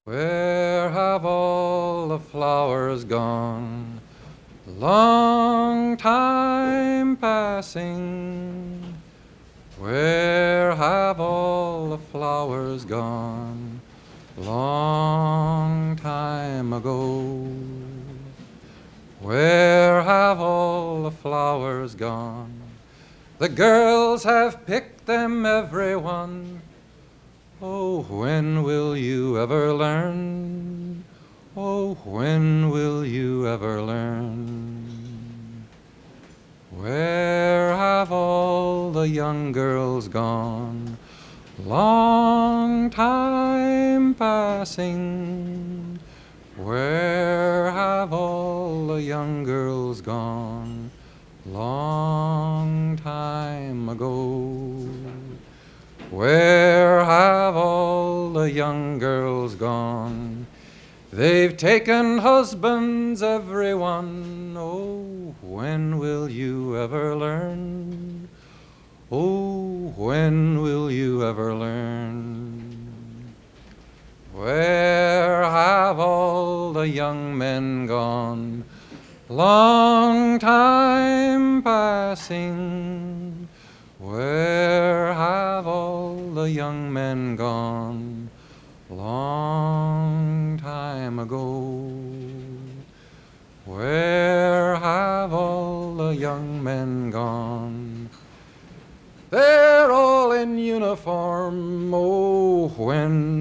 Where have all the flowers gone? Long time passing. Where have all the flowers gone? Long time ago. Where have all the flowers gone? The girls have picked them, every one. Oh, when will you ever learn? Oh, when will you ever learn? Where have all the young girls gone? Long time passing. Where have all the young girls gone? Long time ago. Where have all the young girls gone? They've taken husbands, every one. Oh, when will you ever learn? Oh, when will you ever learn? Where have all the young men gone? Long time passing. Where have all the young men gone? Long time ago. Where have all the young men gone? They're all in uniform. Oh, when